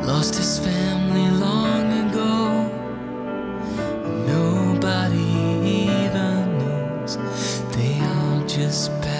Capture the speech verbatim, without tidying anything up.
Lost his family long ago. Nobody even knows. They all just passed.